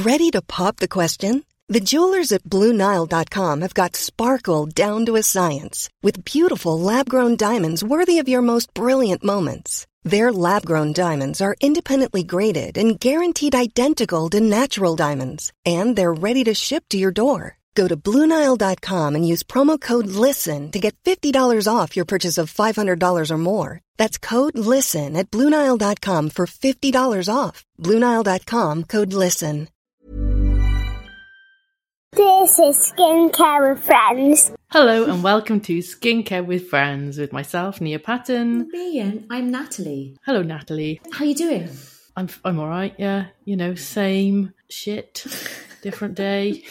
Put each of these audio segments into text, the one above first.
Ready to pop the question? The jewelers at BlueNile.com have got sparkle down to a science with beautiful lab-grown diamonds worthy of your most brilliant moments. Their lab-grown diamonds are independently graded and guaranteed identical to natural diamonds, and they're ready to ship to your door. Go to BlueNile.com and use promo code LISTEN to get $50 off your purchase of $500 or more. That's code LISTEN at BlueNile.com for $50 off. BlueNile.com, code LISTEN. This is Skincare with Friends. Hello and welcome to Skincare with Friends with myself, Nia Patton. Me, and I'm Natalie. Hello, Natalie. How you doing? I'm all right. Yeah, you know, same shit, different day.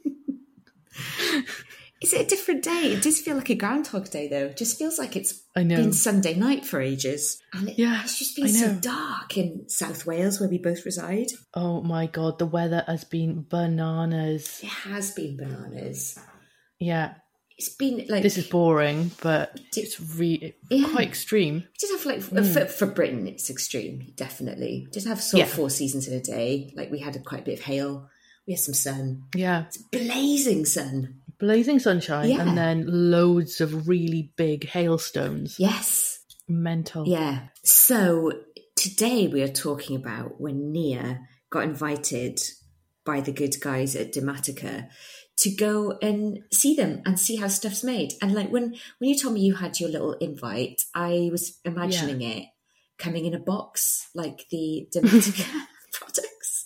Is it a different day? It does feel like a Groundhog Day, though. It just feels like it's been Sunday night for ages. And it's just been so dark in South Wales, where we both reside. Oh my God, the weather has been bananas. It has been bananas. Yeah. It's been like... This is boring, but it's really quite extreme. We just have for Britain, it's extreme, definitely. Just have 4 seasons in a day. Like we had quite a bit of hail. We had some sun. Yeah. It's blazing sun. Blazing sunshine and then loads of really big hailstones. Yes. Mental. Yeah. So today we are talking about when Nia got invited by the good guys at Dematica to go and see them and see how stuff's made. And like when you told me you had your little invite, I was imagining it coming in a box like the Dematica products.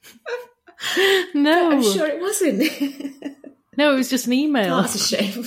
No. But I'm sure it wasn't. No, it was just an email. Oh, that's a shame.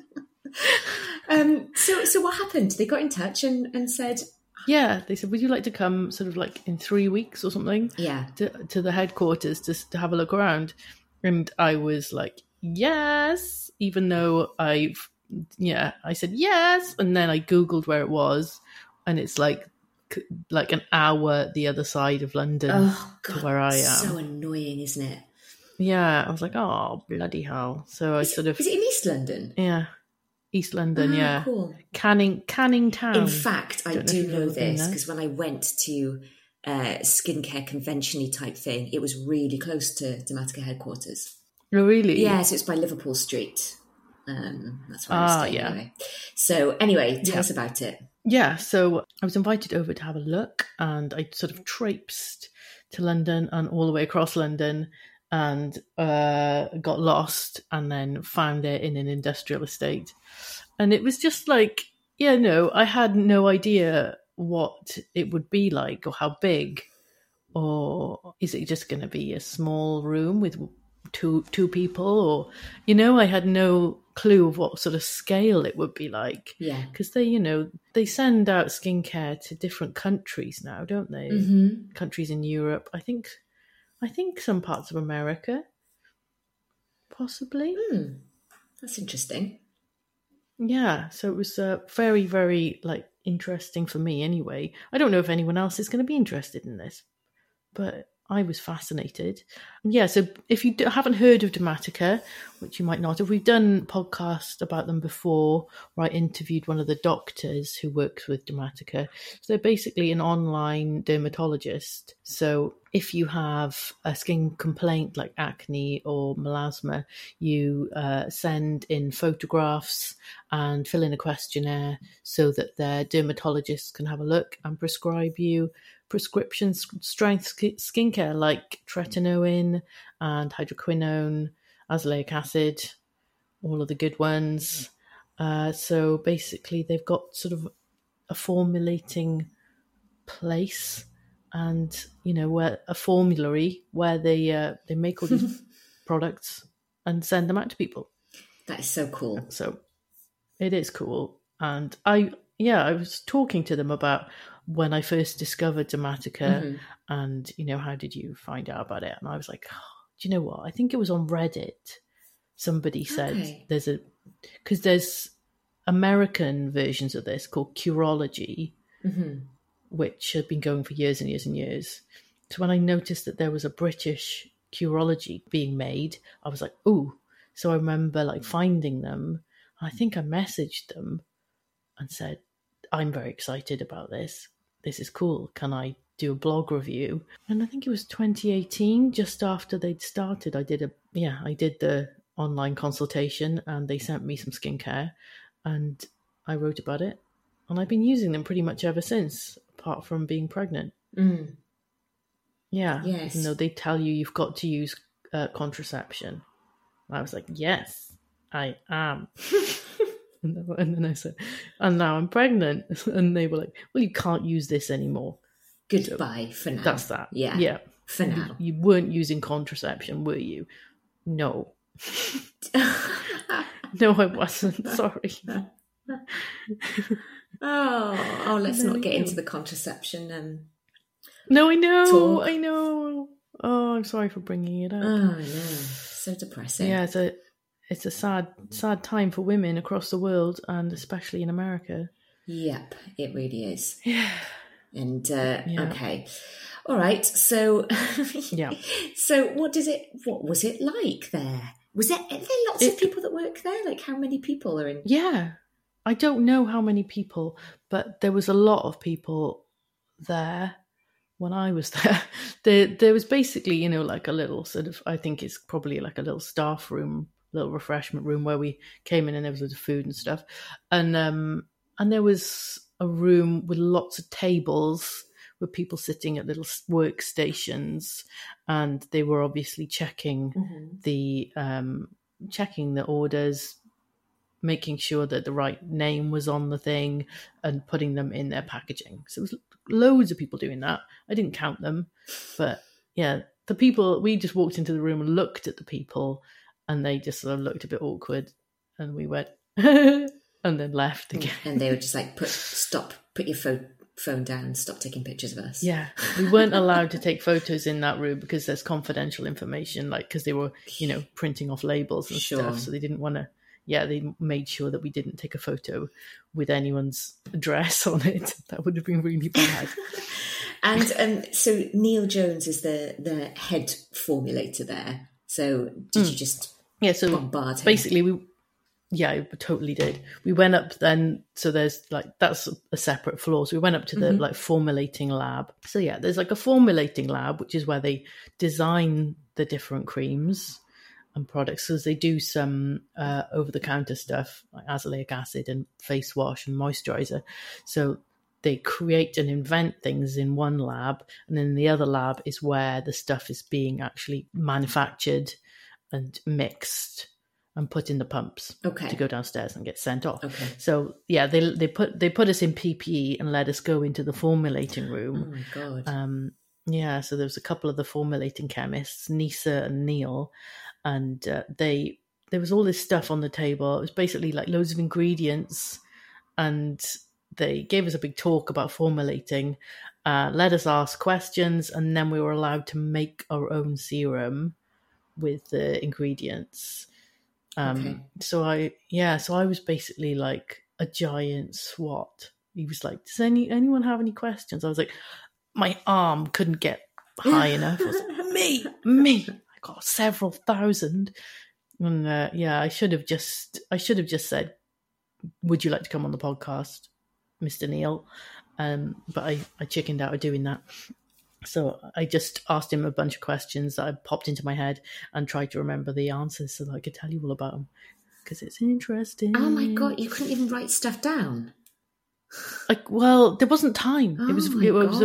So what happened? They got in touch and said... Yeah, they said, would you like to come sort of like in 3 weeks or something? Yeah. To the headquarters to have a look around. And I was like, yes, even though I said yes. And then I Googled where it was. And it's like an hour the other side of London to where I am. So annoying, isn't it? Yeah, I was like, oh, bloody hell. So Is it in East London? Yeah, East London, yeah. Cool. Canning Town. In fact, I do know this because when I went to skincare convention-y type thing, it was really close to Dematica headquarters. Oh, really? Yeah, so it's by Liverpool Street. That's where I stayed anyway. So anyway, tell us about it. Yeah, so I was invited over to have a look and I sort of traipsed to London and all the way across London and got lost and then found it in an industrial estate. And it was just like, I had no idea what it would be like or how big. Or is it just going to be a small room with two people? Or, I had no clue of what sort of scale it would be like. Yeah. Because they send out skincare to different countries now, don't they? Mm-hmm. Countries in Europe. I think some parts of America, possibly. That's interesting. Yeah, so it was very, very interesting for me anyway. I don't know if anyone else is going to be interested in this, but I was fascinated. Yeah, so if you haven't heard of Dematica, which you might not have, we've done podcasts about them before where I interviewed one of the doctors who works with Dematica. So they're basically an online dermatologist. So if you have a skin complaint like acne or melasma, you send in photographs and fill in a questionnaire so that their dermatologist can have a look and prescribe you prescription strength skincare like tretinoin and hydroquinone, azelaic acid, all of the good ones. So basically they've got sort of a formulating place and, where a formulary where they make all these products and send them out to people. That is so cool. So it is cool. And I was talking to them about when I first discovered Dematica and, how did you find out about it? And I was like, do you know what? I think it was on Reddit. Somebody said because there's American versions of this called Curology, which had been going for years and years and years. So when I noticed that there was a British Curology being made, I was like, ooh. So I remember finding them. I think I messaged them and said, I'm very excited about this. This is cool. Can I do a blog review. And I think it was 2018, just after they'd started, I did the online consultation, and they sent me some skincare, and I wrote about it. And I've been using them pretty much ever since, apart from being pregnant. Mm. Yeah. Yes. Even though they tell you you've got to use contraception. And I was like, yes, I am. And then I said, and now I'm pregnant. And they were like, well, you can't use this anymore. Goodbye for now. That's that. Yeah. Yeah. For now. You weren't using contraception, were you? No. No, I wasn't. Sorry. Oh, let's not get into the contraception. No, I know. Talk. I know. Oh, I'm sorry for bringing it up. Oh, no. So depressing. Yeah, it's a sad time for women across the world, and especially in America. Yep, it really is. Yeah. And okay, all right. So yeah. So what was it like there? Are there lots of people that work there? Like, how many people are in? Yeah, I don't know how many people, but there was a lot of people there when I was there. There was basically, like a little sort of, I think it's probably like a little staff room, little refreshment room where we came in, and there was loads of food and stuff. And there was a room with lots of tables with people sitting at little workstations, and they were obviously checking the orders, making sure that the right name was on the thing, and putting them in their packaging. So it was loads of people doing that. I didn't count them, but yeah, the people, we just walked into the room and looked at the people, and they just sort of looked a bit awkward, and we went and then left again. And they were just like, put your phone down and stop taking pictures of us. Yeah, we weren't allowed to take photos in that room because there's confidential information, like, because they were, printing off labels and stuff, so they didn't want to. Yeah, they made sure that we didn't take a photo with anyone's address on it. That would have been really bad. And so Neil Jones is the head formulator there. So did you just bombard him? Basically, we totally did. We went up then, so there's that's a separate floor. So we went up to the formulating lab. So yeah, there's like a formulating lab, which is where they design the different creams and products, because they do some over-the-counter stuff like azelaic acid and face wash and moisturizer. So they create and invent things in one lab, and then the other lab is where the stuff is being actually manufactured and mixed and put in the pumps to go downstairs and get sent off. Okay. So yeah, they put us in PPE and let us go into the formulating room. Oh my God. Yeah, so there was a couple of the formulating chemists, Nisa and Neil, and there was all this stuff on the table. It was basically like loads of ingredients, and they gave us a big talk about formulating, let us ask questions, and then we were allowed to make our own serum with the ingredients. So I was basically like a giant SWAT. He was like, does anyone have any questions? I was like, my arm couldn't get high enough. I was like, me. I got several thousand. And I should have just said, would you like to come on the podcast, Mr. Neil? But I chickened out of doing that. So I just asked him a bunch of questions that I popped into my head and tried to remember the answers so that I could tell you all about them, because it's interesting. Oh my God, you couldn't even write stuff down? Well, there wasn't time. Oh it was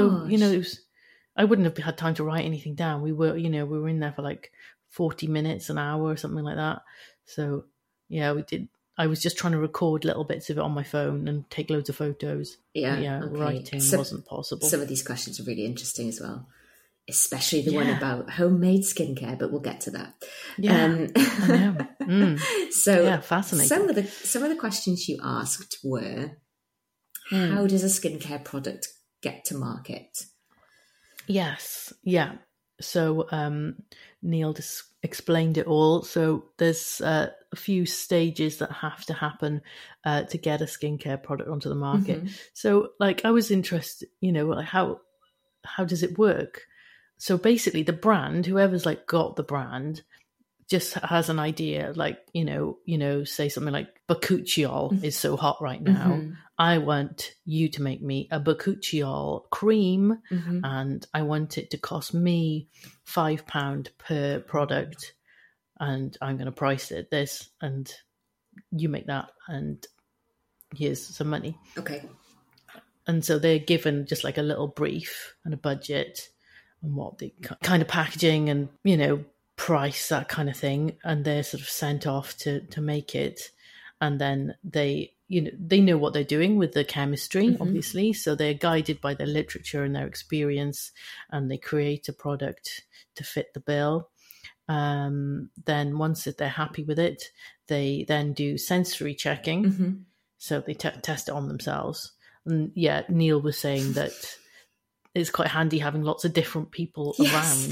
I wouldn't have had time to write anything down. We were in there for like 40 minutes, an hour or something like that. So yeah, we did. I was just trying to record little bits of it on my phone and take loads of photos. Writing wasn't possible. Some of these questions are really interesting as well, especially the one about homemade skincare, but we'll get to that. Yeah, I know. So yeah, fascinating. Some of the questions you asked were, how does a skincare product get to market? Yes, yeah. So Neil just explained it all. So there's a few stages that have to happen to get a skincare product onto the market. So like I was interested, like how does it work? So basically the brand, whoever's like got the brand, just has an idea, like, say something like bakuchiol is so hot right now. I want you to make me a bakuchiol cream, and I want it to cost me £5 per product, and I'm going to price it this, and you make that, and here's some money. Okay. And so they're given just like a little brief and a budget and what the kind of packaging and, price, that kind of thing. And they're sort of sent off to make it. And then they know what they're doing with the chemistry, obviously. So they're guided by their literature and their experience, and they create a product to fit the bill. Then once they're happy with it, they then do sensory checking. So they test it on themselves. And yeah, Neil was saying that it's quite handy having lots of different people around.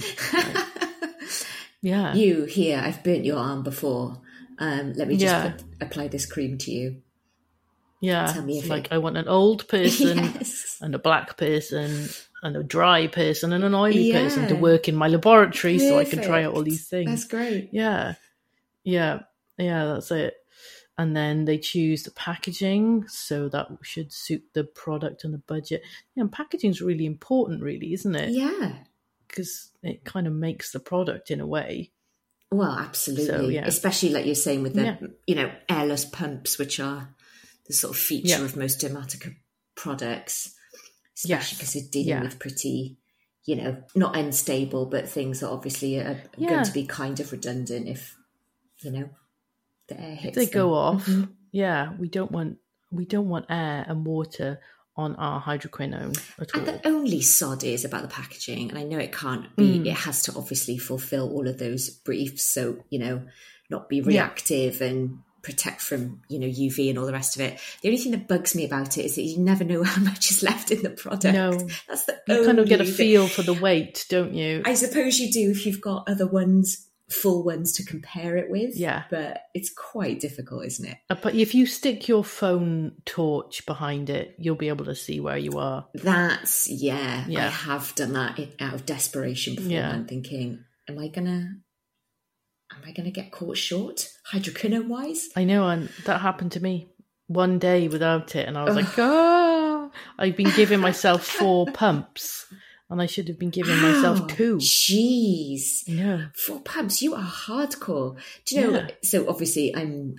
Yeah. You here, I've burnt your arm before. Let me just apply this cream to you. Yeah. Tell me if like I want an old person and a black person and a dry person and an oily person to work in my laboratory so I can try out all these things. That's great. Yeah. Yeah. Yeah, that's it. And then they choose the packaging, so that should suit the product and the budget. Yeah, and packaging is really important, really, isn't it? Yeah. Because it kind of makes the product in a way. Well, absolutely. So, yeah. Especially like you're saying with the, airless pumps, which are the sort of feature of most Dermatica products, especially because they're dealing with pretty, not unstable, but things that obviously are going to be kind of redundant if, the air hits they go off. We don't want air and water on our hydroquinone at all. And the only sod is about the packaging, and I know it can't be, it has to obviously fulfill all of those briefs, so not be reactive and protect from UV and all the rest of it. The only thing that bugs me about it is that you never know how much is left in the product. No, that's the you kind of get a feel for the weight, don't you? I suppose you do if you've got other ones, full ones to compare it with. Yeah. But it's quite difficult, isn't it? But if you stick your phone torch behind it, you'll be able to see where you are. That's, I have done that out of desperation before. Yeah. I'm thinking, am I gonna get caught short, hydroquinone wise? I know, and that happened to me one day without it, and I was like, I've been giving myself 4 pumps. And I should have been giving myself 2. Jeez. Yeah. 4 pumps. You are hardcore. Do you know, so obviously I'm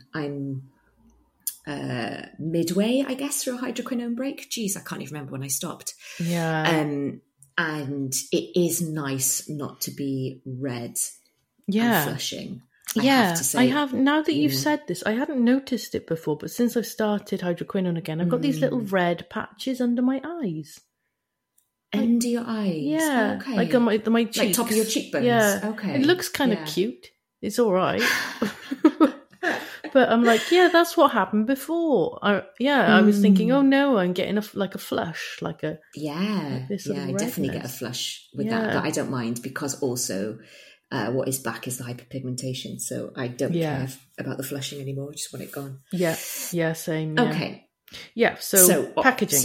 midway, I guess, through a hydroquinone break. Jeez, I can't even remember when I stopped. Yeah. And it is nice not to be red and flushing. I have to say. I have, now that you've said this, I hadn't noticed it before, but since I've started hydroquinone again, I've got these little red patches under my eyes. Under your eyes? Yeah. Okay. Like on my cheeks. Like top of your cheekbones? Yeah. Okay. It looks kind of cute. It's all right. But I'm like, that's what happened before. I was thinking, oh no, I'm getting a flush, like a... Yeah. Like I definitely get a flush with that, but I don't mind because also what is back is the hyperpigmentation. So I don't care about the flushing anymore. I just want it gone. Yeah. Yeah, same. Yeah. Okay. Yeah, so packaging.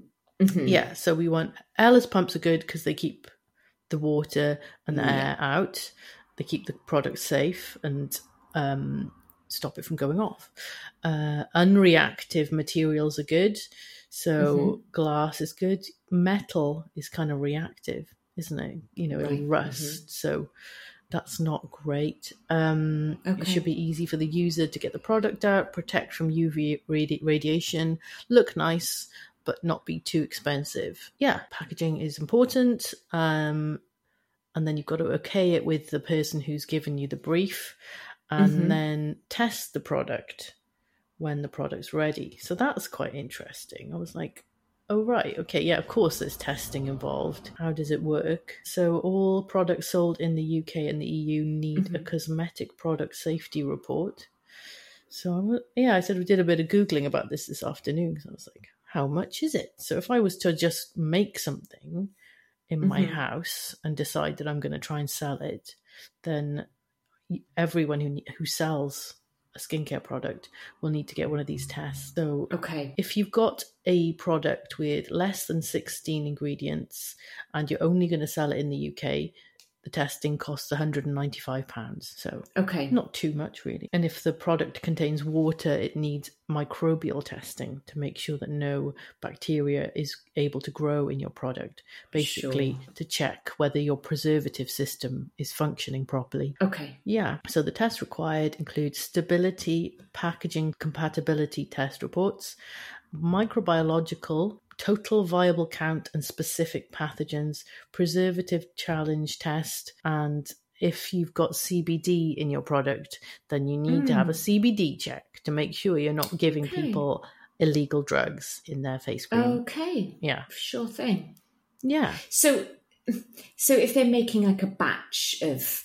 So we want airless pumps are good because they keep the water and the air out. They keep the product safe and stop it from going off. Unreactive materials are good. So glass is good. Metal is kind of reactive, isn't it? It'll rust. So that's not great. It should be easy for the user to get the product out, protect from UV radiation, look nice, but not be too expensive. Yeah, packaging is important. And then you've got to okay it with the person who's given you the brief, and then test the product when the product's ready. So that's quite interesting. I was like, oh, right. Okay. Yeah, of course there's testing involved. How does it work? So all products sold in the UK and the EU need a cosmetic product safety report. So I sort of did a bit of Googling about this afternoon because I was like, how much is it? So if I was to just make something in my house and decide that I'm going to try and sell it, then everyone who sells a skincare product will need to get one of these tests. So if you've got a product with less than 16 ingredients and you're only going to sell it in the UK, the testing costs £195. So Okay. not too much, really. And if the product contains water, it needs microbial testing to make sure that no bacteria is able to grow in your product, basically to check whether your preservative system is functioning properly. Okay. Yeah. So the tests required include stability, packaging compatibility test reports, microbiological, total viable count and specific pathogens, preservative challenge test, and if you've got CBD in your product, then you need to have a CBD check to make sure you're not giving people illegal drugs in their face cream. Okay. Yeah. Sure thing. Yeah. So if they're making like a batch of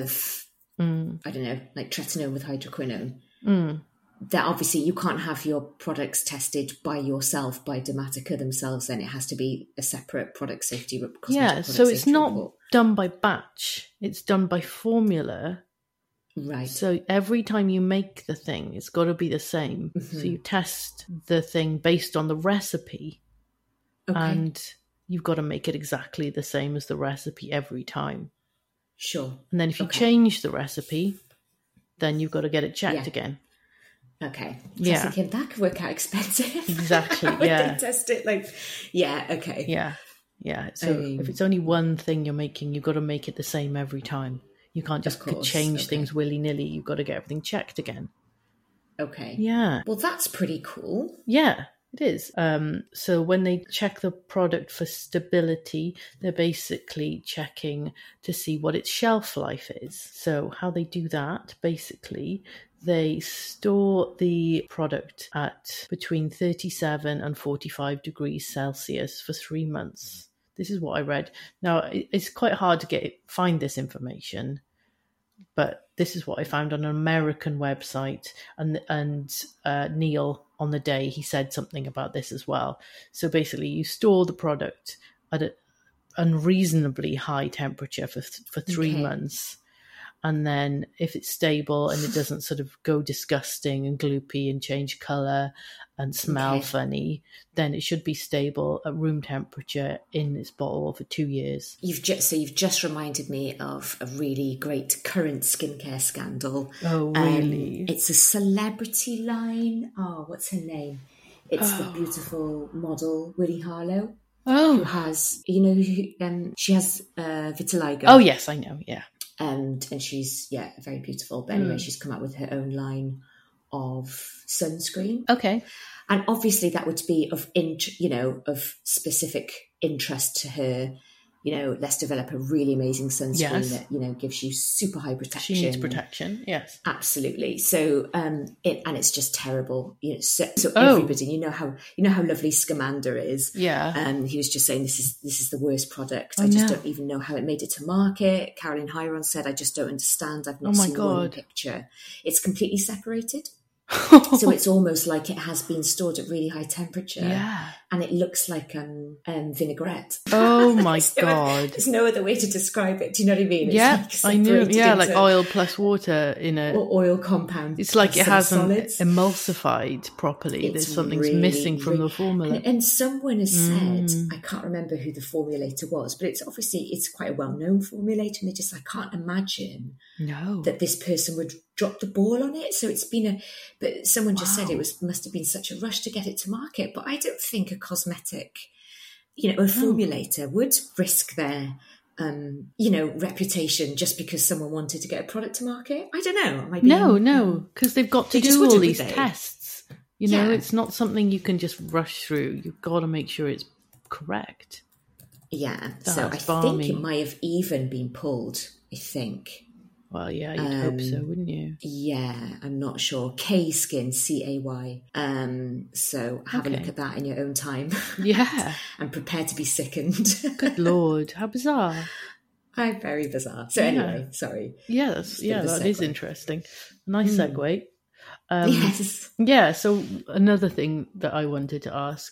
I don't know, like tretinoin with hydroquinone, that obviously you can't have your products tested by yourself, by Dematica themselves, then it has to be a separate product safety report. Yeah, so it's not done by batch, it's done by formula. Right. So every time you make the thing, it's got to be the same. So you test the thing based on the recipe, and you've got to make it exactly the same as the recipe every time. Sure. And then if you change the recipe, then you've got to get it checked again. Okay. So Yeah. I was thinking that could work out expensive. Exactly. When Yeah. they test it, like, yeah. Okay. Yeah. Yeah. So if it's only one thing you're making, you've got to make it the same every time. You can't just change things willy-nilly. You've got to get everything checked again. Okay. Yeah. Well, that's pretty cool. Yeah, it is. So when they check the product for stability, they're basically checking to see what its shelf life is. So how they do that, basically, they store the product at between 37 and 45 degrees Celsius for 3 months. This is what I read. Now, it's quite hard to find this information, but this is what I found on an American website. And Neil, on the day, he said something about this as well. So basically, you store the product at an unreasonably high temperature for 3 months. And then if it's stable and it doesn't sort of go disgusting and gloopy and change colour and smell funny, then it should be stable at room temperature in its bottle for 2 years. You've just reminded me of a really great current skincare scandal. Oh, really? It's a celebrity line. Oh, what's her name? It's the beautiful model Willie Harlow. Oh. Who has, she has vitiligo. Oh, yes, I know, yeah. And she's, very beautiful. But anyway, she's come out with her own line of sunscreen. Okay. And obviously that would be of specific interest to her. Let's develop a really amazing sunscreen that, gives you super high protection. She needs protection, yes. Absolutely. So, it's just terrible. So everybody, you know how lovely Scamander is. Yeah. He was just saying this is the worst product. I just don't even know how it made it to market. Caroline Hyron said, I just don't understand. I've not seen one picture. It's completely separated. So it's almost like it has been stored at really high temperature. Yeah. And it looks like vinaigrette. Oh my God. There's no other way to describe it. Do you know what I mean? It's I know. Yeah, like oil plus water in a... Or oil compound. It's like it hasn't emulsified properly. There's something's missing from the formula. And someone has said, I can't remember who the formulator was, but it's quite a well-known formulator, and I can't imagine that this person would drop the ball on it. So it's been but someone just said must have been such a rush to get it to market. But I don't think a cosmetic, a formulator would risk their, reputation just because someone wanted to get a product to market. I don't know. No, because they've got to do all these tests. It's not something you can just rush through. You've got to make sure it's correct. Yeah. So I think it might have even been pulled, I think. Well, yeah, you'd hope so, wouldn't you? Yeah, I'm not sure. K-Skin, C-A-Y. So have a look at that in your own time. Yeah. And prepare to be sickened. Good Lord, how bizarre. Very bizarre. So anyway, sorry. Yeah, that is interesting. Nice segue. Yes. Yeah, so another thing that I wanted to ask,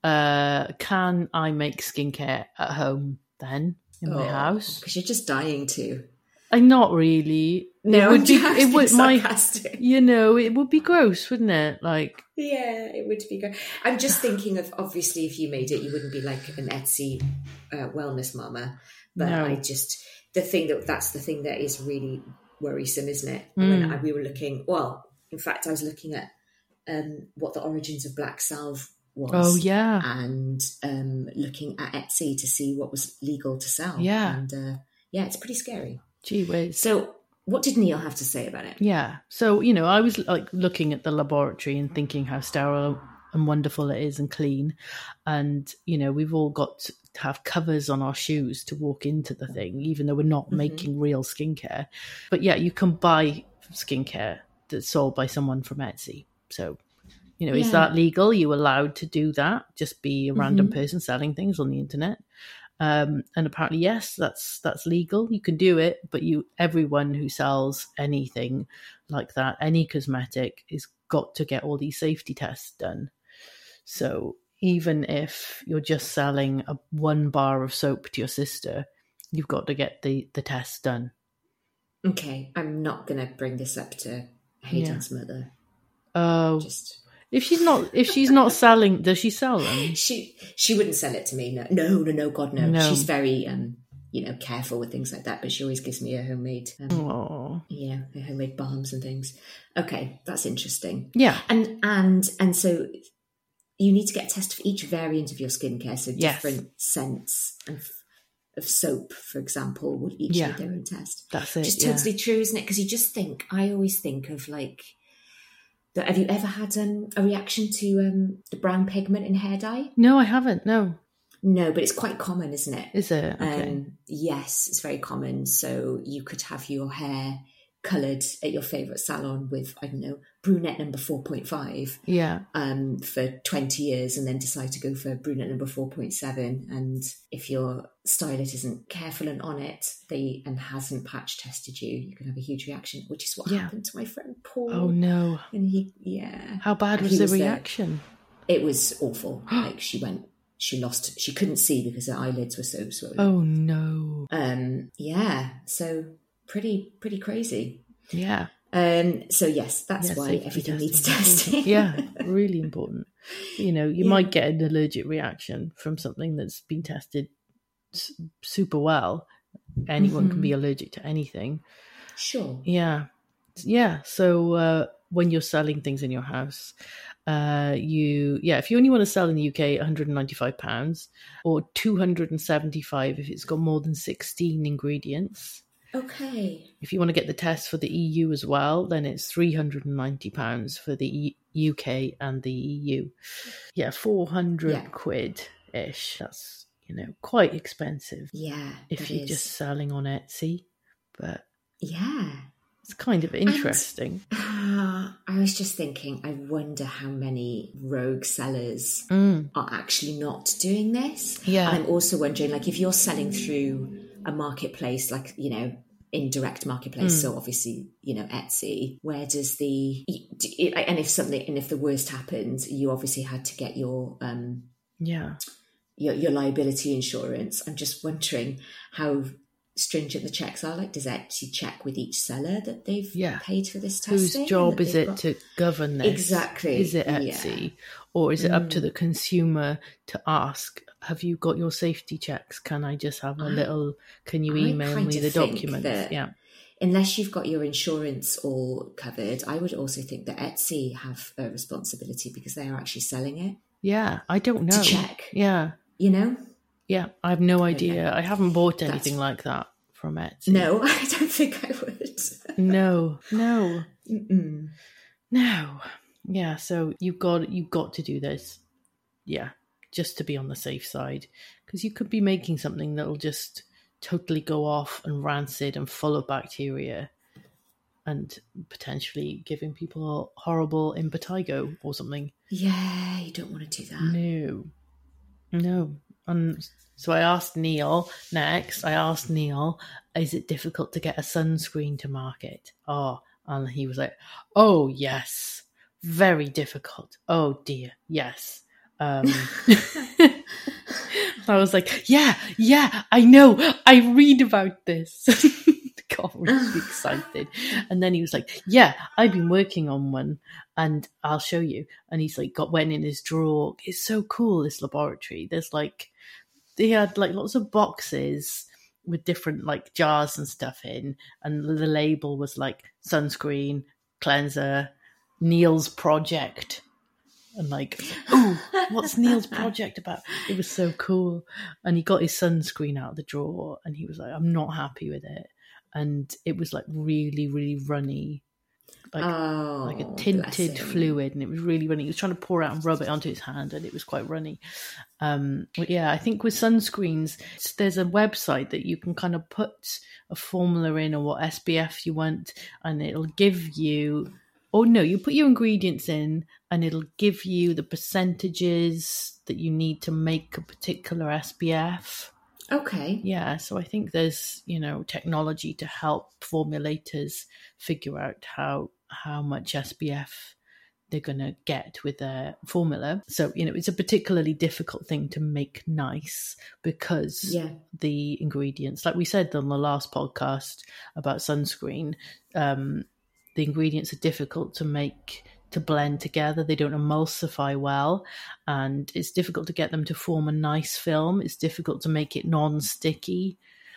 can I make skincare at home then in my house? Because you're just dying to. Not really. No, it would sarcastic. It would be gross, wouldn't it? Like, yeah, it would be gross. I'm just thinking of, obviously, if you made it, you wouldn't be like an Etsy wellness mama. But that's the thing that is really worrisome, isn't it? When we were looking, well, in fact, I was looking at what the origins of black salve was. Oh, yeah. And looking at Etsy to see what was legal to sell. Yeah. And it's pretty scary. Gee whiz. So what did Neil have to say about it? Yeah. So, I was like looking at the laboratory and thinking how sterile and wonderful it is and clean. And, we've all got to have covers on our shoes to walk into the thing, even though we're not making real skincare. But yeah, you can buy skincare that's sold by someone from Etsy. So, is that legal? Are you allowed to do that? Just be a random person selling things on the internet? And apparently, yes, that's legal. You can do it, but everyone who sells anything like that, any cosmetic, is got to get all these safety tests done. So even if you're just selling one bar of soap to your sister, you've got to get the test done. Okay, I'm not going to bring this up to Hayden's mother. Oh, if she's not selling, does she sell them? She wouldn't sell it to me. No, God no. She's very careful with things like that, but she always gives me a homemade her homemade balms and things. Okay, that's interesting. Yeah. And so you need to get a test for each variant of your skincare, so different scents of soap, for example, would each need their own test. That's it. Which is totally true, isn't it? Because I always think of like, have you ever had a reaction to the brown pigment in hair dye? No, I haven't. No, but it's quite common, isn't it? Is it? Okay. Yes, it's very common. So you could have your hair coloured at your favourite salon with, I don't know, brunette number 4.5 for 20 years, and then decide to go for brunette number 4.7. And if your stylist isn't careful and on it, and hasn't patch tested you can have a huge reaction, which is what happened to my friend Paul. Oh no. And how bad was the reaction? It was awful. Like she couldn't see because her eyelids were so swollen. Oh no. So pretty crazy. Yeah. So yes, that's why everything needs testing. Yeah, really important. You might get an allergic reaction from something that's been tested super well. Anyone can be allergic to anything. Sure. Yeah. So when you're selling things in your house, if you only want to sell in the UK, £195 or £275 if it's got more than 16 ingredients. Okay. If you want to get the test for the EU as well, then it's £390 for the UK and the EU. Yeah, 400 quid-ish. That's, quite expensive. Yeah, if you're just selling on Etsy. But yeah, it's kind of interesting. I was just thinking, I wonder how many rogue sellers are actually not doing this. Yeah. And I'm also wondering, like, if you're selling through a marketplace, like, indirect marketplace, so obviously, Etsy, where does if the worst happens, you obviously had to get your liability insurance. I'm just wondering how stringent the checks are. Like, does Etsy check with each seller that they've paid for this testing? Whose job is it to govern this? Exactly. Is it Etsy? Or is it up to the consumer to ask, have you got your safety checks? Can I just have a little, can you email me the documents? Yeah. Unless you've got your insurance all covered, I would also think that Etsy have a responsibility because they are actually selling it. Yeah, I don't know. To check. Yeah. Yeah, I have no idea. Okay. I haven't bought anything like that from Etsy. No, I don't think I would. No. Mm-mm. No. Yeah, so you've got to do this. Yeah, just to be on the safe side. Because you could be making something that'll just totally go off and rancid and full of bacteria and potentially giving people horrible impetigo or something. Yeah, you don't want to do that. No. So I asked Neil next, is it difficult to get a sunscreen to market? And he was like, oh, yes, very difficult. Oh, dear, yes. I was like, yeah, I know. I read about this. Got really excited. And then he was like, yeah, I've been working on one and I'll show you. And he's like, went in his drawer. It's so cool, this laboratory. They had like lots of boxes with different like jars and stuff in, and the label was like sunscreen, cleanser, Neil's project. And like, oh, what's Neil's project about? It was so cool. And he got his sunscreen out of the drawer and he was like, I'm not happy with it. And it was like really, really runny. Like a tinted fluid, and it was really runny. He was trying to pour it out and rub it onto his hand, and it was quite runny. But yeah, I think with sunscreens, there's a website that you can kind of put a formula in or what SPF you want, and it'll give you. Oh no, you put your ingredients in, and it'll give you the percentages that you need to make a particular SPF. Okay. Yeah, so I think there's, technology to help formulators figure out how much SPF they're going to get with their formula. So, it's a particularly difficult thing to make nice because the ingredients, like we said on the last podcast about sunscreen, the ingredients are difficult to blend together. They don't emulsify well, and it's difficult to get them to form a nice film. It's difficult to make it non-sticky.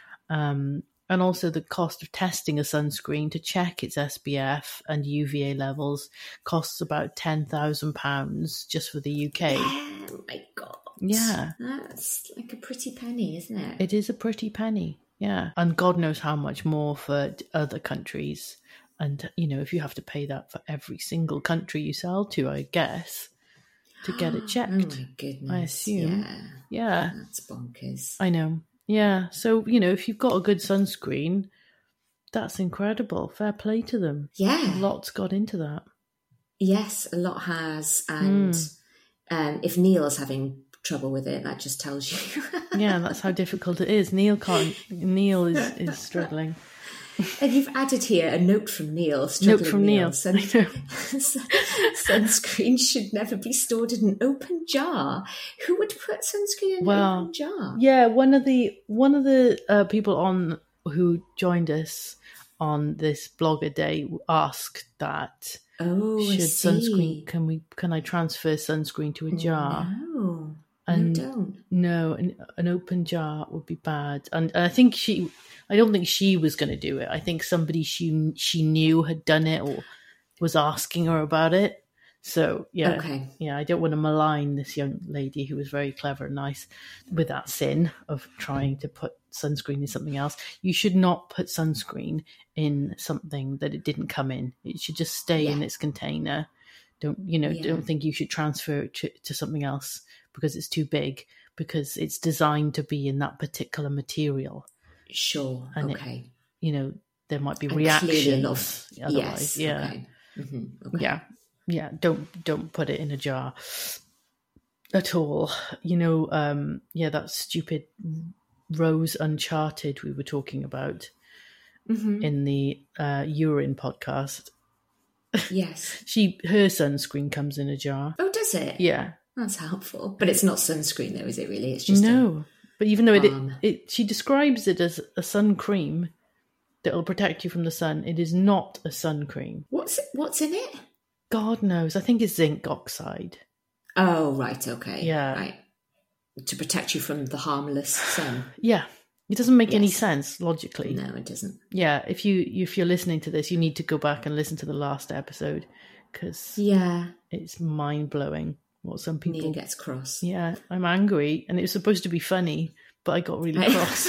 And also the cost of testing a sunscreen to check its SPF and UVA levels costs about £10,000 just for the UK. Oh my God. Yeah. That's like a pretty penny, isn't it? It is a pretty penny, yeah. And God knows how much more for other countries. And, if you have to pay that for every single country you sell to, I guess, to get it checked. Oh, my goodness. I assume. Yeah. That's bonkers. I know. Yeah. So, if you've got a good sunscreen, that's incredible. Fair play to them. Yeah. Lots got into that. Yes, a lot has. And if Neil is having trouble with it, that just tells you. Yeah, that's how difficult it is. Neil is struggling. And you've added here a note from Neil. Note from Neil. Sunscreen should never be stored in an open jar. Who would put sunscreen in an open jar? Yeah, one of the people on who joined us on this blogger day asked that. Oh, should sunscreen? Can I transfer sunscreen to a jar? No. And don't. No, an open jar would be bad. And I think I don't think she was going to do it. I think somebody she knew had done it or was asking her about it. So, yeah. Okay. Yeah, I don't want to malign this young lady who was very clever and nice with that sin of trying to put sunscreen in something else. You should not put sunscreen in something that it didn't come in. It should just stay in its container. Don't think you should transfer it to something else because it's too big, because it's designed to be in that particular material. Sure. And okay. There might be and reactions. Yes. Otherwise, yeah. Okay. Mm-hmm. Okay. Yeah. Don't put it in a jar at all. That stupid Rose Uncharted we were talking about in the urine podcast. Yes. Her sunscreen comes in a jar. Oh, does it? Yeah. That's helpful. But it's not sunscreen though, is it really? It's just no. But even though she describes it as a sun cream that will protect you from the sun, it is not a sun cream. What's in it? God knows. I think it's zinc oxide. Oh, right. Okay. Yeah. Right. To protect you from the harmless sun. Yeah. It doesn't make any sense logically. No, it doesn't. Yeah. If you're listening to this, you need to go back and listen to the last episode because it's mind blowing. What some people Nia gets cross. Yeah, I'm angry, and it was supposed to be funny, but I got really cross.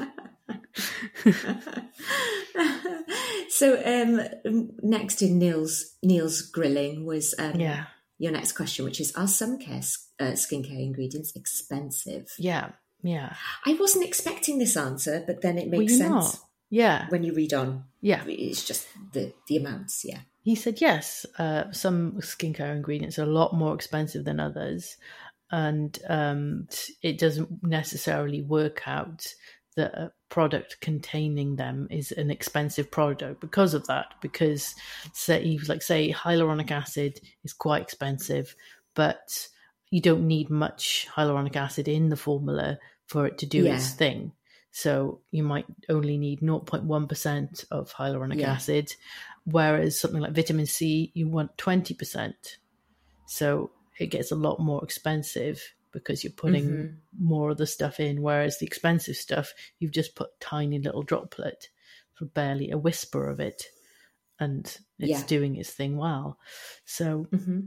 So next in Neil's grilling was your next question, which is: are some skincare ingredients expensive? Yeah. I wasn't expecting this answer, but then it makes sense. Not. Yeah, when you read on. Yeah, it's just the amounts. Yeah. He said yes. Some skincare ingredients are a lot more expensive than others, and it doesn't necessarily work out that a product containing them is an expensive product because of that. Because say hyaluronic acid is quite expensive, but you don't need much hyaluronic acid in the formula for it to do its thing. So you might only need 0.1% of hyaluronic acid, whereas something like vitamin C, you want 20%. So it gets a lot more expensive because you're putting more of the stuff in, whereas the expensive stuff, you've just put tiny little droplet for barely a whisper of it, and it's doing its thing well. So,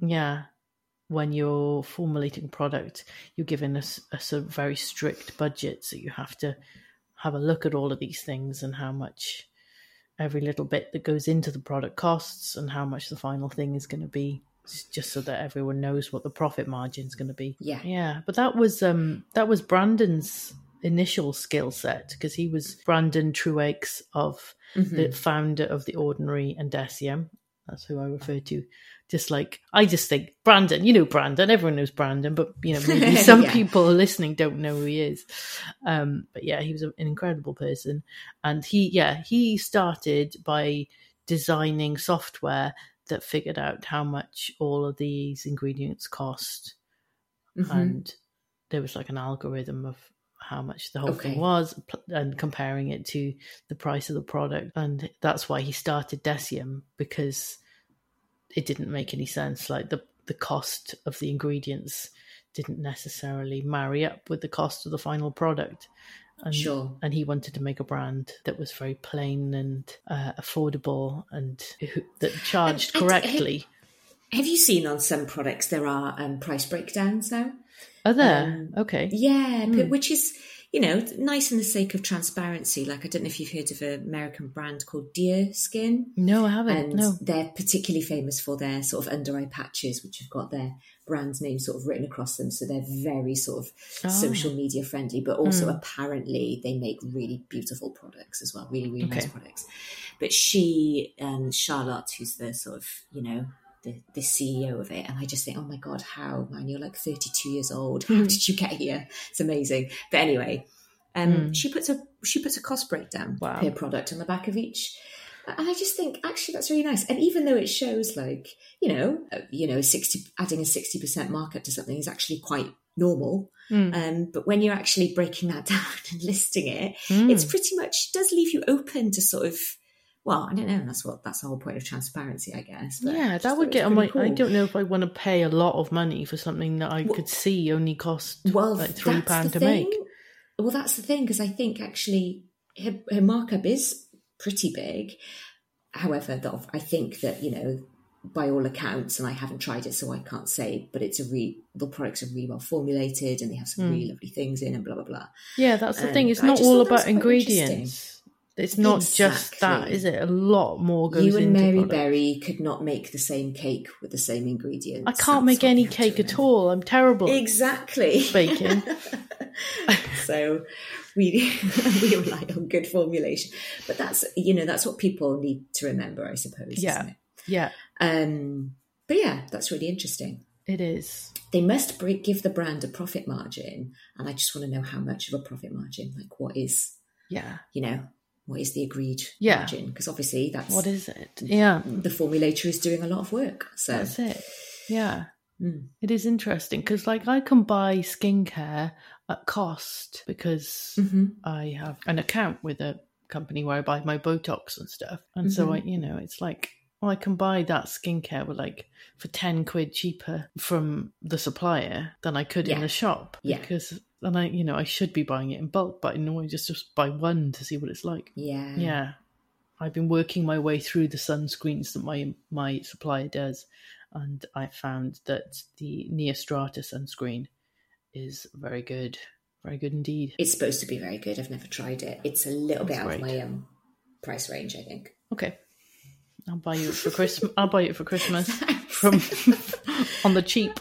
when you're formulating a product, you're given a sort of very strict budget, so you have to have a look at all of these things and how much every little bit that goes into the product costs and how much the final thing is going to be, just so that everyone knows what the profit margin is going to be. Yeah. But that was Brandon's initial skill set, because he was Brandon Truax, of the founder of The Ordinary and Deciem. That's who I refer to. I just think Brandon, Brandon, everyone knows Brandon, but maybe some people listening don't know who he is. But yeah, he was an incredible person. And he started by designing software that figured out how much all of these ingredients cost. And there was like an algorithm of how much the whole thing was, and comparing it to the price of the product. And that's why he started Deciem, because it didn't make any sense. Like the cost of the ingredients didn't necessarily marry up with the cost of the final product. And, and he wanted to make a brand that was very plain and affordable, and that charged correctly. Have you seen on some products there are price breakdowns now? Are there? Okay. Yeah, but which is, nice in the sake of transparency. Like, I don't know if you've heard of an American brand called Deer Skin. No, I haven't. And no. They're particularly famous for their sort of under-eye patches, which have got their brand name sort of written across them. So they're very sort of social media friendly, but also apparently they make really beautiful products as well. Really, really nice products. But Charlotte, who's the sort of, the CEO of it, and I just think, oh my God, how, man, you're like 32 years old. How did you get here? It's amazing. But anyway, she puts a cost breakdown per product on the back of each. And I just think, actually, that's really nice. And even though it shows like, adding a 60% markup to something is actually quite normal. But when you're actually breaking that down and listing it, it's pretty much does leave you open to sort of, well, I don't know. That's the whole point of transparency, I guess. But yeah, that would get on my. Cool. I don't know if I want to pay a lot of money for something that I could see only cost like £3 to make. Well, that's the thing, because I think actually her markup is pretty big. However, I think that by all accounts, and I haven't tried it, so I can't say, but the products are really well formulated, and they have some really lovely things in, and blah blah blah. Yeah, that's the thing. It's not all about ingredients. It's not just that, is it? A lot more goes into it. You and Mary Berry could not make the same cake with the same ingredients. I can't make any cake at all. I'm terrible. Exactly. Baking. So we rely on good formulation. But that's what people need to remember, I suppose, isn't it? Yeah. But yeah, that's really interesting. It is. They must give the brand a profit margin, and I just want to know how much of a profit margin, like what is, what is the agreed margin? Because obviously that's... What is it? Yeah. The formulator is doing a lot of work. So that's it. Yeah. It is interesting because I can buy skincare at cost because I have an account with a company where I buy my Botox and stuff. And so, it's like, I can buy that skincare for 10 quid cheaper from the supplier than I could in the shop. Yeah. Because... And I should be buying it in bulk, but I know I just buy one to see what it's like. Yeah. Yeah. I've been working my way through the sunscreens that my supplier does, and I found that the Neostrata sunscreen is very good. Very good indeed. It's supposed to be very good. I've never tried it. It's a little bit out of my price range, I think. Okay. I'll buy you it for Christmas. I'll buy it for Christmas from on the cheap.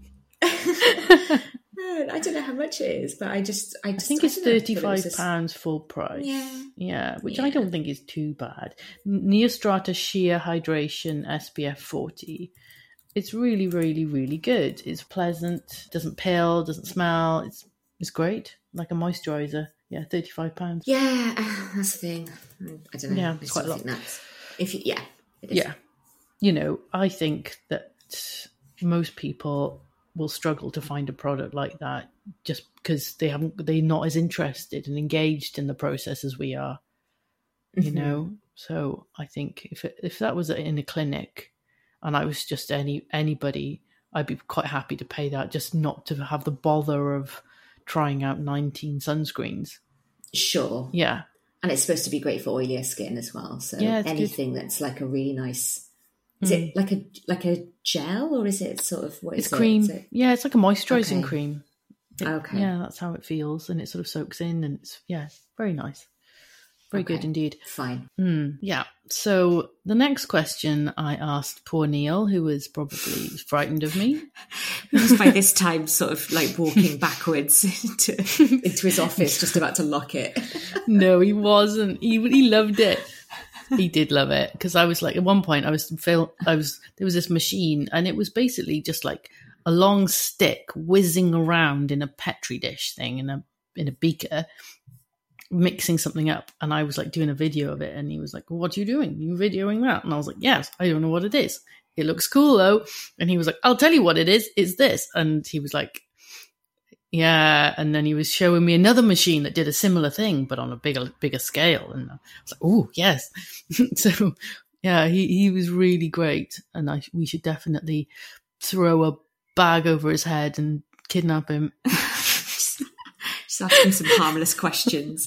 I don't know how much it is, but I think it's £35 full price. Yeah, which I don't think is too bad. Neostrata Sheer Hydration SPF 40. It's really, really, really good. It's pleasant, doesn't peel, doesn't smell. It's great, like a moisturiser. Yeah, £35. Yeah, that's the thing. I don't know. Yeah, it's quite a lot. It is. Yeah, I think that most people will struggle to find a product like that just because they're not as interested and engaged in the process as we are, So I think if that was in a clinic and I was just anybody, I'd be quite happy to pay that, just not to have the bother of trying out 19 sunscreens. Sure. Yeah. And it's supposed to be great for oilier skin as well. So Yeah, it's anything that's like a really nice... Is it like a gel, or is it sort of... What is It's cream. Is it... Yeah, it's like a moisturising cream. Okay. Yeah, that's how it feels, and it sort of soaks in, and it's very nice. Very good indeed. Fine. Yeah. So the next question I asked poor Neil, who was probably frightened of me. He was by this time sort of like walking backwards into his office, just about to lock it. No, he wasn't. He loved it. He did love it, because I was like, at one point there was this machine, and it was basically just like a long stick whizzing around in a Petri dish thing in a beaker, mixing something up. And I was like doing a video of it, and he was like, well, what are you doing? You videoing that? And I was like, yes, I don't know what it is. It looks cool though. And he was like, I'll tell you what it is. It's this. And he was like, yeah. And then he was showing me another machine that did a similar thing, but on a bigger scale. And I was like, oh yes. So yeah, he was really great. And we should definitely throw a bag over his head and kidnap him. Just asking some harmless questions.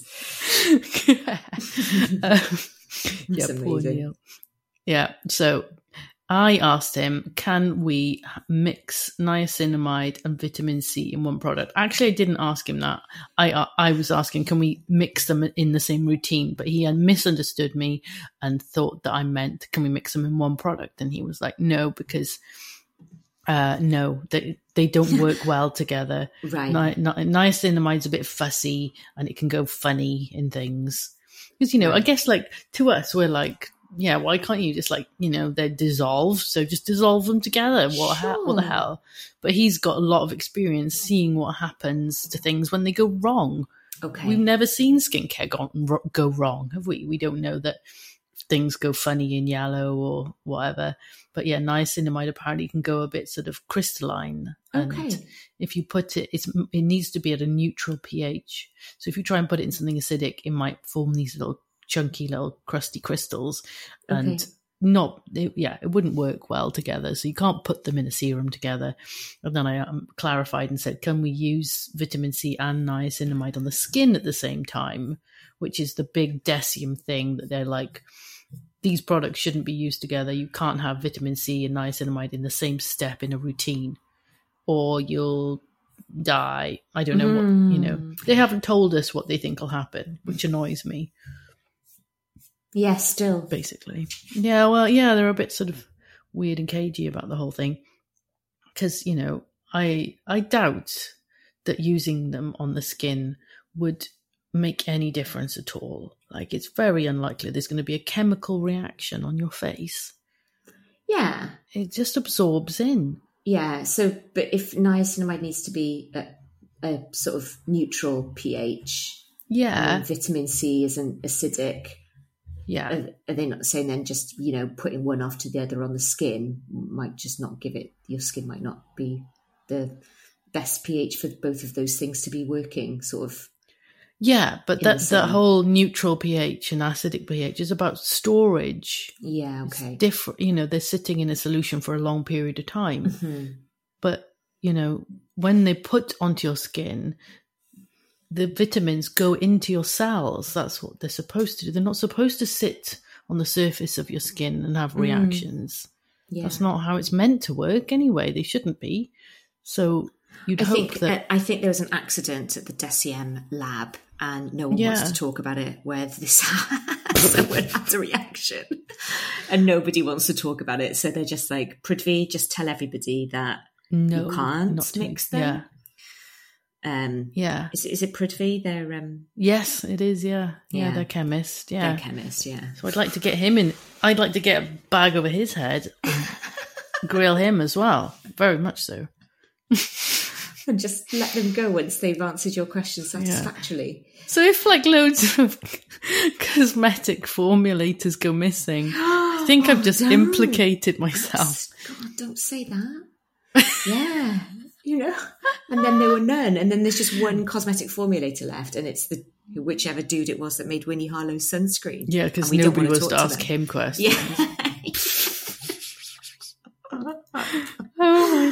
Yeah, poor Neil. Yeah, so I asked him, can we mix niacinamide and vitamin C in one product? Actually, I didn't ask him that. I was asking, can we mix them in the same routine? But he had misunderstood me and thought that I meant, can we mix them in one product? And he was like, no, because no, they don't work well together. Right. Niacinamide's a bit fussy, and it can go funny in things. Because, I guess like to us, we're like, yeah, why can't you just like, they're dissolved, so just dissolve them together. What the hell? But he's got a lot of experience seeing what happens to things when they go wrong. Okay. We've never seen skincare go wrong, have we? We don't know that things go funny in yellow or whatever. But yeah, niacinamide apparently can go a bit sort of crystalline. And if you put it, it needs to be at a neutral pH. So if you try and put it in something acidic, it might form these little chunky little crusty crystals, and it wouldn't work well together. So you can't put them in a serum together. And then I clarified and said, can we use vitamin C and niacinamide on the skin at the same time, which is the big DECIEM thing that they're like, these products shouldn't be used together. You can't have vitamin C and niacinamide in the same step in a routine, or you'll die. I don't know what, they haven't told us what they think will happen, which annoys me. Yes, still. Basically. Yeah, well, yeah, they're a bit sort of weird and cagey about the whole thing. Because, I doubt that using them on the skin would make any difference at all. Like, it's very unlikely there's going to be a chemical reaction on your face. Yeah. It just absorbs in. Yeah, so, but if niacinamide needs to be at a sort of neutral pH, yeah, vitamin C isn't acidic. Yeah. Are they not saying then just, putting one after the other on the skin might just not give it, your skin might not be the best pH for both of those things to be working, sort of. Yeah, but that whole neutral pH and acidic pH is about storage. Yeah, okay. It's different, they're sitting in a solution for a long period of time. Mm-hmm. But, when they put onto your skin, the vitamins go into your cells. That's what they're supposed to do. They're not supposed to sit on the surface of your skin and have reactions. Yeah. That's not how it's meant to work anyway. They shouldn't be. So I think there was an accident at the DECIEM lab, and no one wants to talk about it, where someone had a reaction and nobody wants to talk about it. So they're just like, Prithvi, just tell everybody that you can't mix them. Yeah. Is it Prithvi? They're yes, it is. Yeah, they're chemist. Yeah, they're chemist. Yeah. So I'd like to get him in. I'd like to get a bag over his head, and grill him as well. Very much so. And just let them go once they've answered your question satisfactorily. Yeah. So if like loads of cosmetic formulators go missing, I think I've just implicated myself. God, don't say that. Yeah. And then there were none, and then there's just one cosmetic formulator left, and it's whichever dude it was that made Winnie Harlow's sunscreen. Yeah, because nobody was to ask him questions. Yeah. Oh my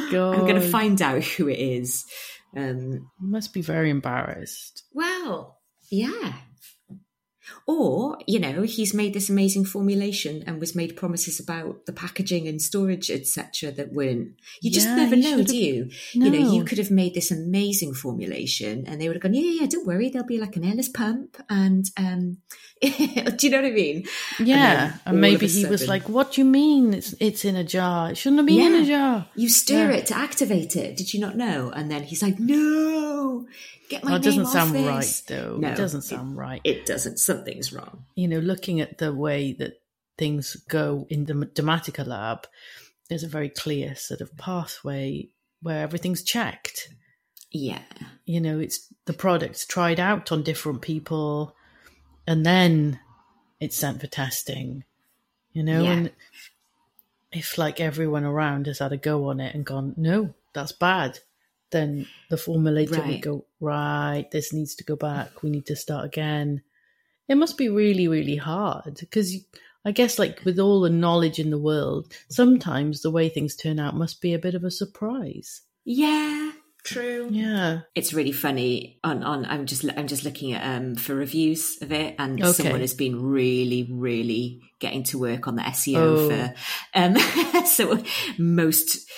God. I'm going to find out who it is. You must be very embarrassed. Well, yeah. Or, he's made this amazing formulation and was made promises about the packaging and storage, etc. that weren't. You just never know, do you? No. You could have made this amazing formulation and they would have gone, yeah, don't worry, there'll be like an airless pump and, do you know what I mean? Yeah, and maybe he sudden, was like, what do you mean it's in a jar? It shouldn't have been in a jar. You stir it to activate it. Did you not know? And then he's like, no, get my name off this. It doesn't sound right, though. No, it doesn't sound right. It doesn't. Something's wrong. Looking at the way that things go in the Dematica lab, there's a very clear sort of pathway where everything's checked. Yeah. It's the product's tried out on different people and then it's sent for testing, and if like everyone around has had a go on it and gone, no, that's bad, then the formulator would go, right, this needs to go back. We need to start again. It must be really, really hard because I guess like with all the knowledge in the world, sometimes the way things turn out must be a bit of a surprise. Yeah, true. Yeah. It's really funny. I'm just looking at for reviews of it, and someone has been really, really getting to work on the SEO for so most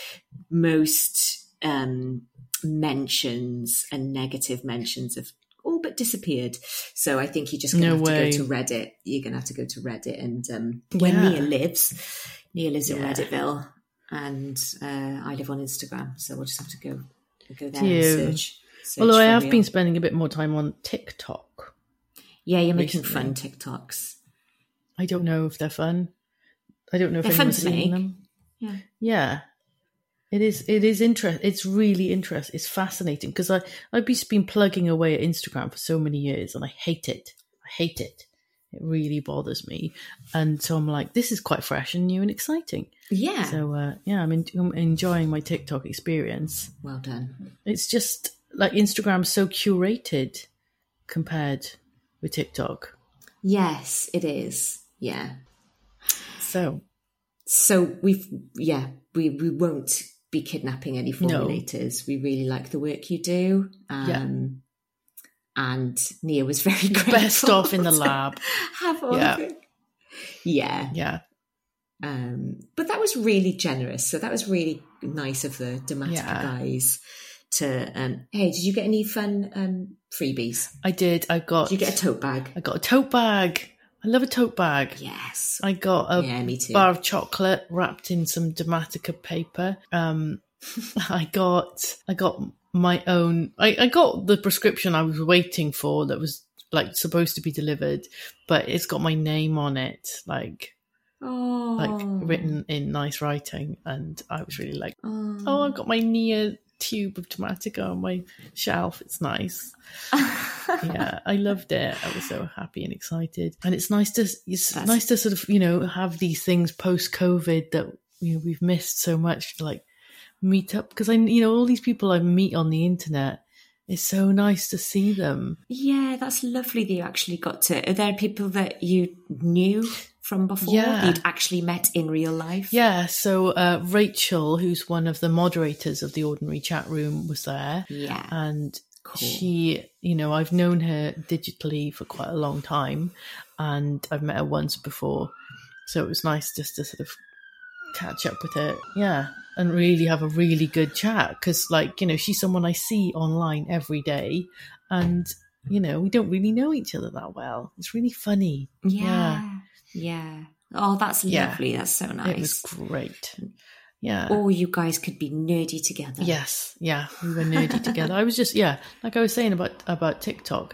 mentions and negative mentions have all but disappeared. So I think you're just going to have to go to Reddit. You're going to have to go to Reddit and where Nia lives in Redditville, and I live on Instagram. So we'll just have to go there and search. Although I have been spending a bit more time on TikTok. Yeah, you're making fun TikToks. I don't know if they're fun. I don't know if anyone's seen them. Yeah. Yeah. It is interesting. It's really interesting. It's fascinating because I've just been plugging away at Instagram for so many years and I hate it. It really bothers me. And so I'm like, this is quite fresh and new and exciting. Yeah. So, I'm enjoying my TikTok experience. Well done. It's just like Instagram's so curated compared with TikTok. Yes, it is. Yeah. So we won't be kidnapping any formulators. No. We really like the work you do. And Nia was very grateful. Best off in the lab. Have all of it. Yeah. Yeah. But that was really generous. So that was really nice of the Dematica guys to, hey, did you get any fun freebies? I did. Did you get a tote bag? I got a tote bag. I love a tote bag. Yes. I got a bar of chocolate wrapped in some Dematica paper. I got my own. I got the prescription I was waiting for that was like supposed to be delivered, but it's got my name on it, like written in nice writing, and I was really like, oh, I've got my Nia tube of Dematica on my shelf. It's nice. Yeah, I loved it. I was so happy and excited, and it's nice to sort of have these things post COVID that we've missed so much, to like meet up, because all these people I meet on the internet. It's so nice to see them. Yeah, that's lovely that you actually got to. Are there people that you knew from before you'd actually met in real life? Yeah, so Rachel, who's one of the moderators of the Ordinary chat room, was there. Yeah. And cool. She, I've known her digitally for quite a long time, and I've met her once before. So it was nice just to sort of catch up with her. Yeah. And really have a really good chat because, she's someone I see online every day, and we don't really know each other that well. It's really funny. Yeah. Oh, that's lovely. That's so nice. It was great. Yeah. Or you guys could be nerdy together. Yes. Yeah, we were nerdy together. I was just like I was saying about TikTok.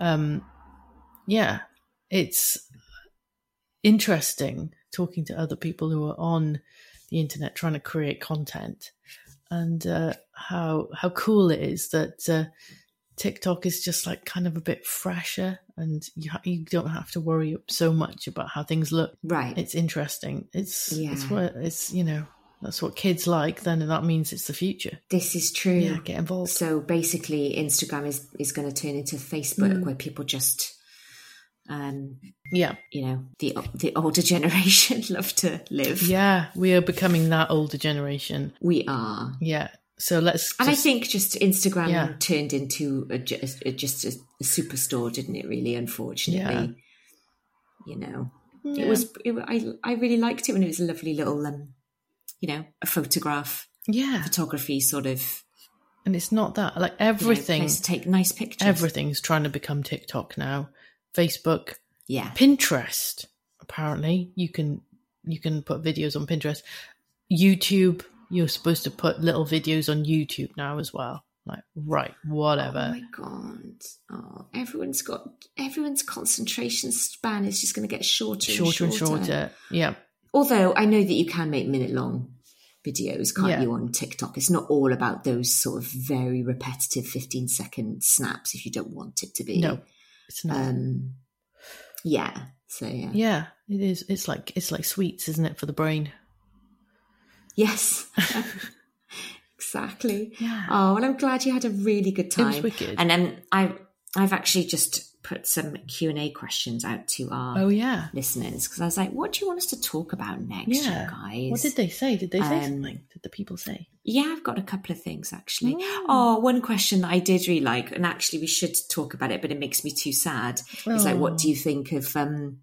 It's interesting talking to other people who are on the internet trying to create content, and how cool it is that TikTok is just like kind of a bit fresher, and you don't have to worry so much about how things look. Right. It's interesting. It's that's what kids like. Then that means it's the future. This is true. Yeah, get involved. So basically, Instagram is going to turn into Facebook, where people just Yeah. You know, the older generation love to live. Yeah, we are becoming that older generation. We are. Yeah. So let's. And I think just Instagram turned into just a superstore, didn't it? Really, unfortunately, you know, it was. I really liked it when it was a lovely little, you know, a photograph. Yeah, photography sort of. And it's not that, like, everything. Place to take nice pictures. Everything's trying to become TikTok now. Facebook. Yeah. Pinterest. Apparently, you can put videos on Pinterest. YouTube. You're supposed to put little videos on YouTube now as well. Like, right, whatever. Oh my God. Oh, everyone's concentration span is just going to get shorter and shorter. Yeah. Although I know that you can make minute-long videos, can't you, on TikTok? It's not all about those sort of very repetitive 15-second snaps if you don't want it to be. No, it's not. Yeah. So, yeah. Yeah, it is. It's like sweets, isn't it, for the brain? Yes, exactly. Yeah. Oh, well, I'm glad you had a really good time. It was wicked. And then I've actually just put some Q&A questions out to our listeners, because I was like, what do you want us to talk about next, you guys? What did they say? Did they say something? Did the people say? Yeah, I've got a couple of things, actually. Oh, one question that I did really like, and actually we should talk about it, but it makes me too sad. It's like, what do you think of...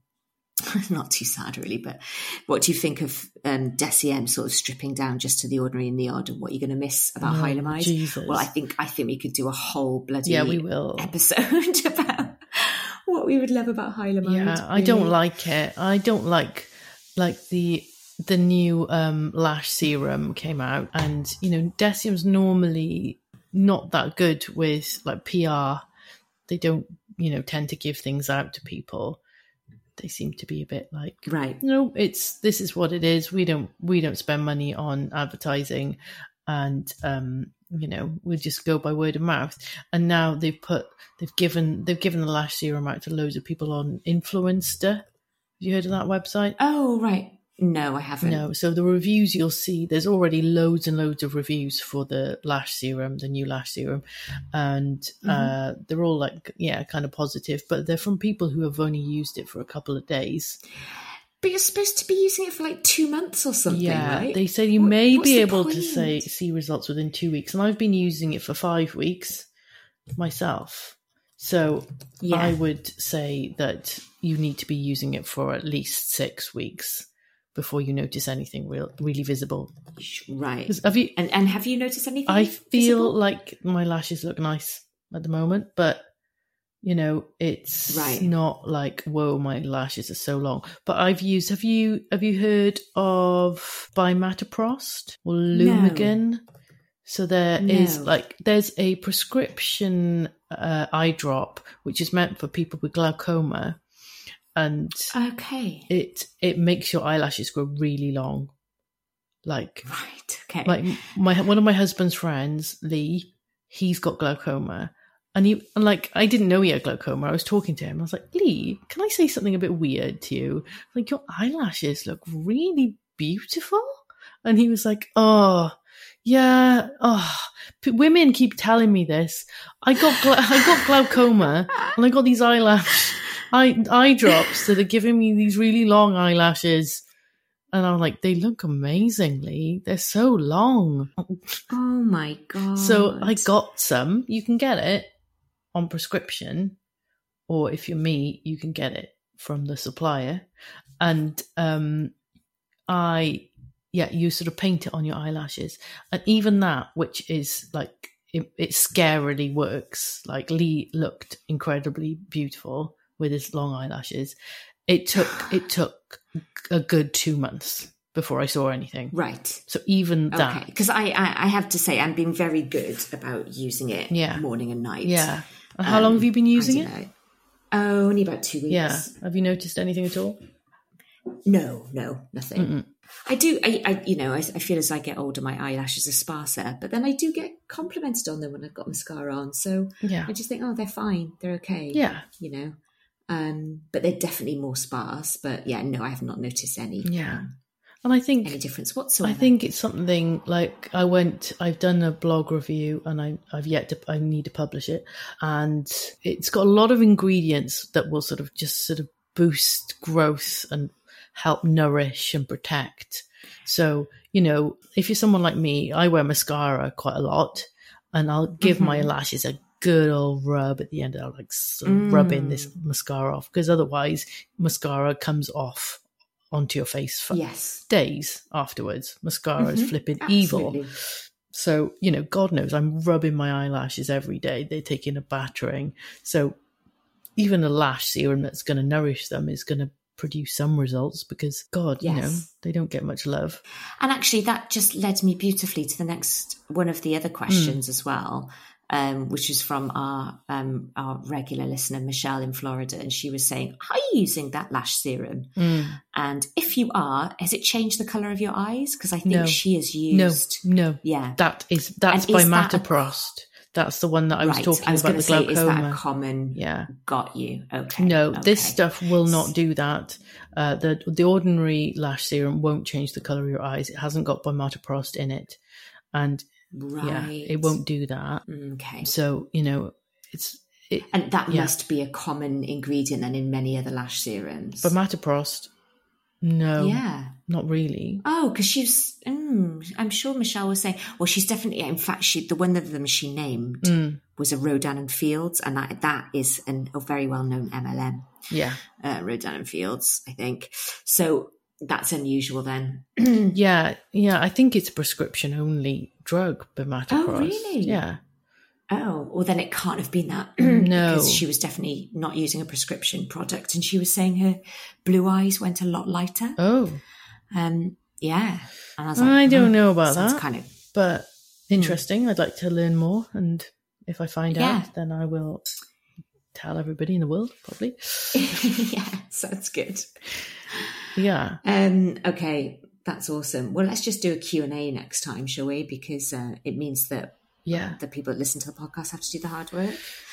not too sad really, but what do you think of Desi M sort of stripping down just to the ordinary and the odd, and what you're going to miss about Haile Mize? Jesus. Well, I think we could do a whole bloody we will. episode about what we would love about Haile Mize. Yeah, really. I don't like it. I don't like the new lash serum came out, and you know, Desi M's normally not that good with like PR. They don't, you know, tend to give things out to people. They seem to be a bit like, right, no, this is what it is. We don't spend money on advertising, and you know, we just go by word of mouth. And now they've given the lash serum out to loads of people on Influenster. Have you heard of that website? Oh, right. No, I haven't. No. So the reviews you'll see, there's already loads and loads of reviews for the lash serum, the new lash serum. And they're all like, kind of positive, but they're from people who have only used it for a couple of days. But you're supposed to be using it for like 2 months or something, right? They say you may be able to see results within 2 weeks. And I've been using it for 5 weeks myself. So I would say that you need to be using it for at least 6 weeks before you notice anything really visible. Right. Have you noticed anything I visible? feel like my lashes look nice at the moment, but you know, it's not like, whoa, my lashes are so long. But I've used, have you heard of Bimatoprost or Lumigan? No. So there's a prescription eye drop, which is meant for people with glaucoma. And it makes your eyelashes grow really long. Like, right, okay. Like one of my husband's friends, Lee, he's got glaucoma. And I didn't know he had glaucoma. I was talking to him. I was like, Lee, can I say something a bit weird to you? Like, your eyelashes look really beautiful. And he was like, oh, yeah. Oh, women keep telling me this. I got glaucoma and I got these eye drops that are giving me these really long eyelashes. And I'm like, they look amazingly. They're so long. Oh my God. So I got some. You can get it on prescription, or if you're me, you can get it from the supplier. And you sort of paint it on your eyelashes. And even that, which is like, it scarily works. Like, Lee looked incredibly beautiful with his long eyelashes. It took a good 2 months before I saw anything. Right. So even that. Okay. Because I have to say, I'm being very good about using it morning and night. Yeah. And how long have you been using it? Only about 2 weeks. Yeah. Have you noticed anything at all? No, nothing. Mm-mm. I do. I feel as I get older, my eyelashes are sparser, but then I do get complimented on them when I've got mascara on. So I just think, oh, they're fine. They're okay. Yeah. You know, but they're definitely more sparse. But yeah, no, I have not noticed any. Yeah. And I think any difference whatsoever. I think it's something like I've done a blog review and I need to publish it, and it's got a lot of ingredients that will sort of boost growth and help nourish and protect. So, if you're someone like me, I wear mascara quite a lot, and I'll give my lashes a good old rub at the end. I'll rubbing this mascara off, because otherwise mascara comes off onto your face for days afterwards. Mascara is flipping evil. So, God knows I'm rubbing my eyelashes every day. They're taking a battering. So even a lash serum that's going to nourish them is going to produce some results, because God, they don't get much love. And actually that just led me beautifully to the next one of the other questions as well. Which is from our regular listener, Michelle in Florida. And she was saying, are you using that lash serum? And if you are, has it changed the colour of your eyes? Because I think she has used... No. Yeah. That's by Mataprost. That's the one that I was talking about, the glaucoma. Is that common? Yeah. Got you. Okay. No, this stuff will not do that. The ordinary lash serum won't change the colour of your eyes. It hasn't got Mataprost in it. And... yeah, it won't do that. Okay. So, and that must be a common ingredient then in many other lash serums. But Mataprost, no. Yeah. Not really. Oh, because she's, I'm sure Michelle was saying, well, she's definitely, in fact, the one of them she named was a Rodan and Fields, and that is a very well-known MLM. Yeah. Rodan and Fields, I think. So that's unusual then. Yeah. I think it's a prescription-only drug, Bimatoprost. Oh, really? Yeah. Oh, well, then it can't have been that. No. Because she was definitely not using a prescription product, and she was saying her blue eyes went a lot lighter. Oh. Yeah. And I was like, I don't know about that. Kind of... But interesting. I'd like to learn more, and if I find out, then I will tell everybody in the world, probably. Yeah, sounds good. Yeah. Okay, that's awesome. Well, let's just do a Q&A next time, shall we? Because it means that the people that listen to the podcast have to do the hard work.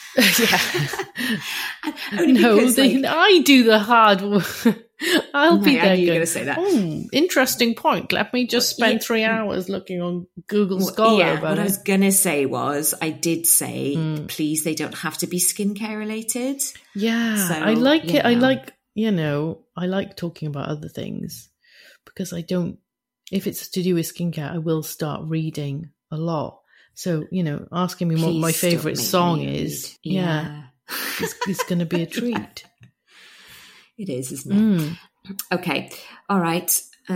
I do the hard work. I'll be there. You're going to say that. Interesting point. Let me just spend 3 hours looking on Google Scholar about it. What I was going to say was, I did say, please, they don't have to be skincare related. Yeah, so, I like it. I like talking about other things, because if it's to do with skincare, I will start reading a lot. So, asking me what my favourite song is, it's going to be a treat. It is, isn't it? Okay. All right.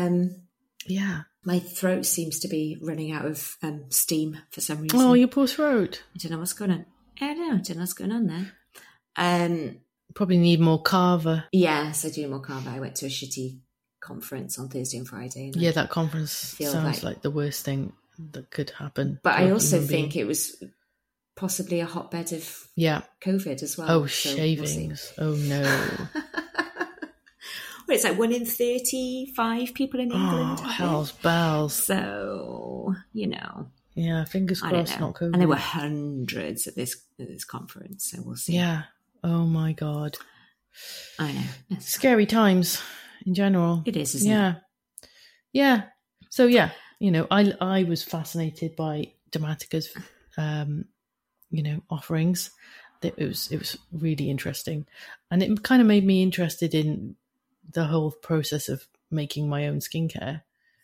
My throat seems to be running out of steam for some reason. Oh, your poor throat. I don't know what's going on. I don't know what's going on there. Probably need more Carver. Yes, I do need more Carver. I went to a shitty conference on Thursday and Friday. And that conference sounds like the worst thing that could happen. But I also think it was possibly a hotbed of COVID as well. Oh, so shavings. We'll see. Oh, no. Well, it's like 1 in 35 people in England. Oh, hell's bells. So, Yeah, fingers crossed, not COVID. And there were hundreds at this conference, so we'll see. Yeah. Oh, my God. I know. Scary times in general. It is, isn't it? Yeah. So, I was fascinated by Domatica's, offerings. It was really interesting. And it kind of made me interested in the whole process of making my own skincare.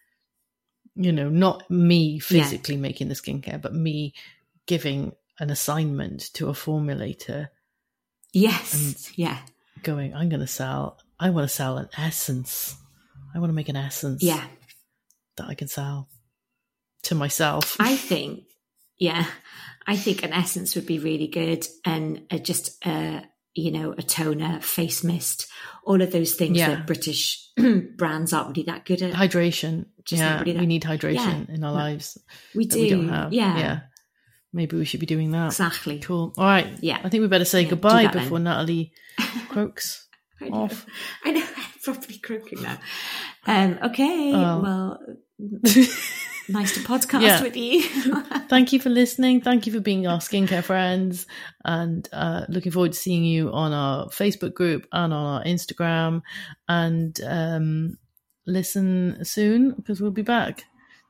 Not me physically making the skincare, but me giving an assignment to a formulator. Yes. Going, I want to sell an essence. I want to make an essence. Yeah. That I can sell to myself. I think an essence would be really good, and just a toner, face mist, all of those things that British brands aren't really that good at. Hydration. We need hydration in our lives. We do. We don't have. Yeah. Maybe we should be doing that. Exactly. Cool. All right. Yeah. I think we better say goodbye before Natalie croaks off. I know. I'm properly croaking now. Okay. Well, nice to podcast with you. Thank you for listening. Thank you for being our skincare friends, and looking forward to seeing you on our Facebook group and on our Instagram. And listen soon, because we'll be back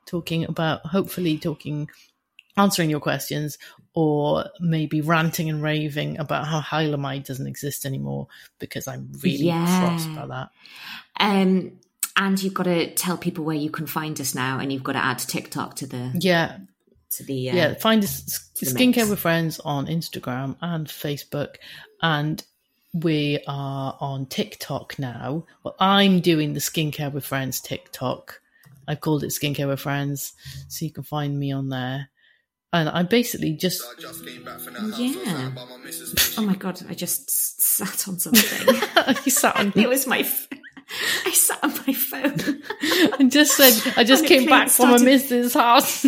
answering your questions, or maybe ranting and raving about how Hylamide doesn't exist anymore, because I'm really cross about that. And you've got to tell people where you can find us now, and you've got to add TikTok to the find us Skincare with Friends on Instagram and Facebook, and we are on TikTok now. Well, I'm doing the Skincare with Friends TikTok. I've called it Skincare with Friends, so you can find me on there. And I basically just came back from that. Oh my God, I just sat on something. You sat on it was my I sat on my phone and just said, I just came back from a missus house.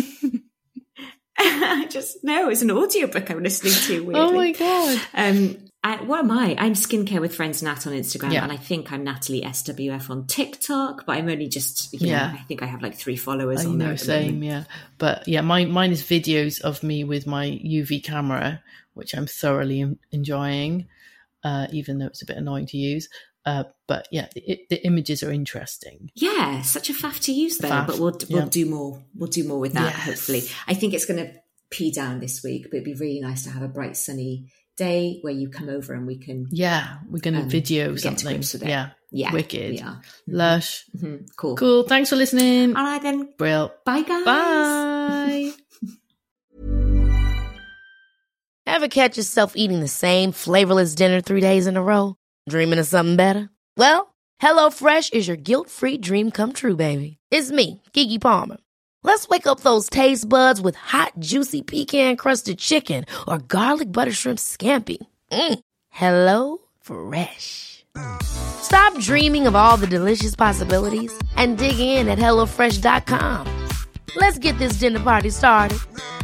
No, it's an audiobook I'm listening to. Weirdly. Oh my God. What am I? I'm Skincare with Friends Nat on Instagram, and I think I'm Natalie SWF on TikTok, but I'm only just, I think I have like 3 followers on there. Same, yeah. But yeah, mine is videos of me with my UV camera, which I'm thoroughly enjoying, even though it's a bit annoying to use. But yeah, the images are interesting. Yeah, such a faff to use though, but we'll do more. We'll do more with that, hopefully. I think it's going to pee down this week, but it'd be really nice to have a bright, sunny day where you come over and we can... Yeah, we're going to video something. Yeah, wicked. We are. Lush. Mm-hmm. Cool. Thanks for listening. All right then. Brill. Bye, guys. Bye. Ever catch yourself eating the same flavorless dinner 3 days in a row? Dreaming of something better? Well, HelloFresh is your guilt-free dream come true, baby. It's me, Keke Palmer. Let's wake up those taste buds with hot, juicy pecan-crusted chicken or garlic butter shrimp scampi. Hello Fresh. Stop dreaming of all the delicious possibilities and dig in at HelloFresh.com. Let's get this dinner party started.